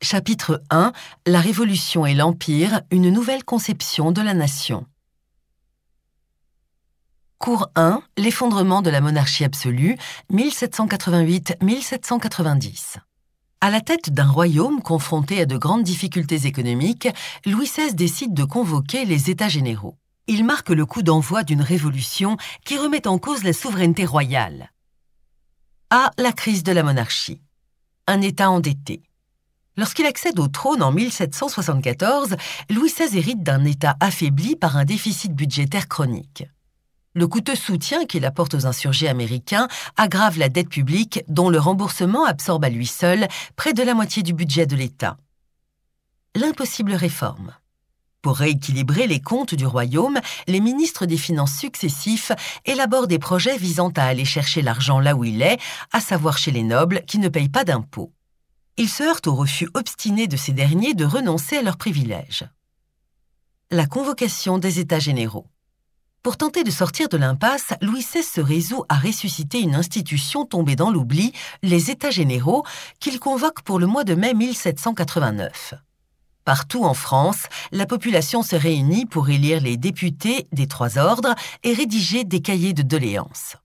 Chapitre 1 La Révolution et l'Empire, une nouvelle conception de la nation. Cours 1 L'effondrement de la monarchie absolue, 1788-1790. À la tête d'un royaume confronté à de grandes difficultés économiques, Louis XVI décide de convoquer les États généraux. Il marque le coup d'envoi d'une révolution qui remet en cause la souveraineté royale. A. La crise de la monarchie. Un État endetté. Lorsqu'il accède au trône en 1774, Louis XVI hérite d'un État affaibli par un déficit budgétaire chronique. Le coûteux soutien qu'il apporte aux insurgés américains aggrave la dette publique dont le remboursement absorbe à lui seul près de la moitié du budget de l'État. L'impossible réforme. Pour rééquilibrer les comptes du royaume, les ministres des Finances successifs élaborent des projets visant à aller chercher l'argent là où il est, à savoir chez les nobles qui ne payent pas d'impôts. Ils se heurtent au refus obstiné de ces derniers de renoncer à leurs privilèges. La convocation des États généraux. Pour tenter de sortir de l'impasse, Louis XVI se résout à ressusciter une institution tombée dans l'oubli, les États généraux, qu'il convoque pour le mois de mai 1789. Partout en France, la population se réunit pour élire les députés des trois ordres et rédiger des cahiers de doléances.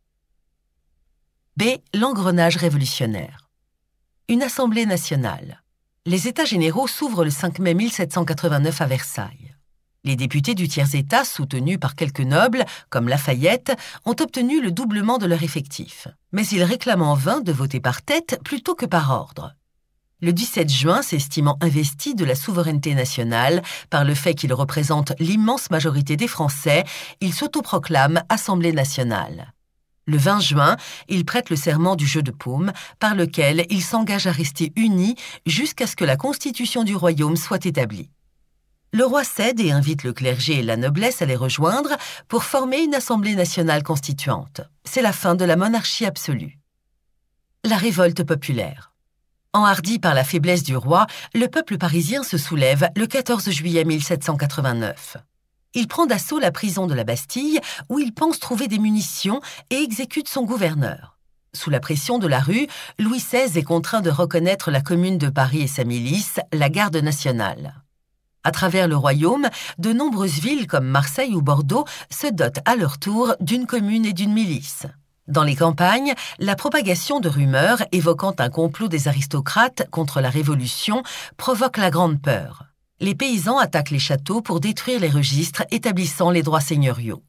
B. L'engrenage révolutionnaire. Une assemblée nationale. Les États généraux s'ouvrent le 5 mai 1789 à Versailles. Les députés du tiers-État, soutenus par quelques nobles, comme Lafayette, ont obtenu le doublement de leur effectif. Mais ils réclament en vain de voter par tête plutôt que par ordre. Le 17 juin, s'estimant investis de la souveraineté nationale par le fait qu'ils représentent l'immense majorité des Français, ils s'autoproclament Assemblée nationale. Le 20 juin, ils prêtent le serment du jeu de paume, par lequel ils s'engagent à rester unis jusqu'à ce que la constitution du royaume soit établie. Le roi cède et invite le clergé et la noblesse à les rejoindre pour former une assemblée nationale constituante. C'est la fin de la monarchie absolue. La révolte populaire. Enhardi par la faiblesse du roi, le peuple parisien se soulève le 14 juillet 1789. Il prend d'assaut la prison de la Bastille, où il pense trouver des munitions et exécute son gouverneur. Sous la pression de la rue, Louis XVI est contraint de reconnaître la Commune de Paris et sa milice, la Garde nationale. À travers le royaume, de nombreuses villes comme Marseille ou Bordeaux se dotent à leur tour d'une commune et d'une milice. Dans les campagnes, la propagation de rumeurs évoquant un complot des aristocrates contre la Révolution provoque la grande peur. Les paysans attaquent les châteaux pour détruire les registres établissant les droits seigneuriaux.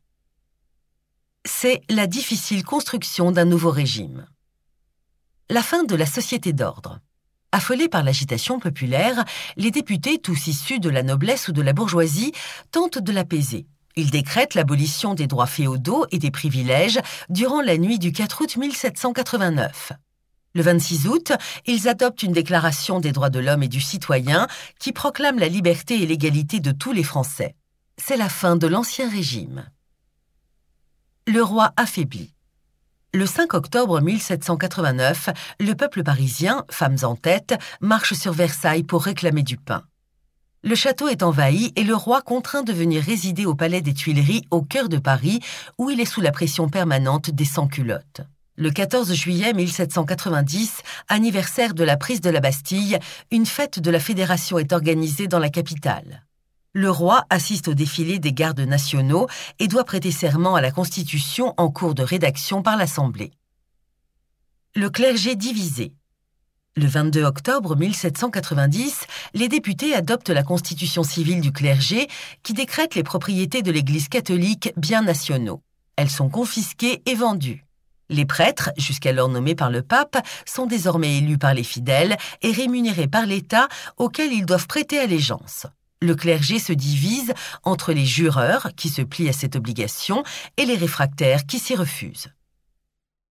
C'est la difficile construction d'un nouveau régime. La fin de la société d'ordre. Affolés par l'agitation populaire, les députés, tous issus de la noblesse ou de la bourgeoisie, tentent de l'apaiser. Ils décrètent l'abolition des droits féodaux et des privilèges durant la nuit du 4 août 1789. Le 26 août, ils adoptent une déclaration des droits de l'homme et du citoyen qui proclame la liberté et l'égalité de tous les Français. C'est la fin de l'Ancien Régime. Le roi affaibli. Le 5 octobre 1789, le peuple parisien, femmes en tête, marche sur Versailles pour réclamer du pain. Le château est envahi et le roi contraint de venir résider au palais des Tuileries au cœur de Paris, où il est sous la pression permanente des sans-culottes. Le 14 juillet 1790, anniversaire de la prise de la Bastille, une fête de la Fédération est organisée dans la capitale. Le roi assiste au défilé des gardes nationaux et doit prêter serment à la Constitution en cours de rédaction par l'Assemblée. Le clergé divisé. Le 22 octobre 1790, les députés adoptent la constitution civile du clergé qui décrète les propriétés de l'Église catholique biens nationaux. Elles sont confisquées et vendues. Les prêtres, jusqu'alors nommés par le pape, sont désormais élus par les fidèles et rémunérés par l'État auquel ils doivent prêter allégeance. Le clergé se divise entre les jureurs, qui se plient à cette obligation, et les réfractaires, qui s'y refusent.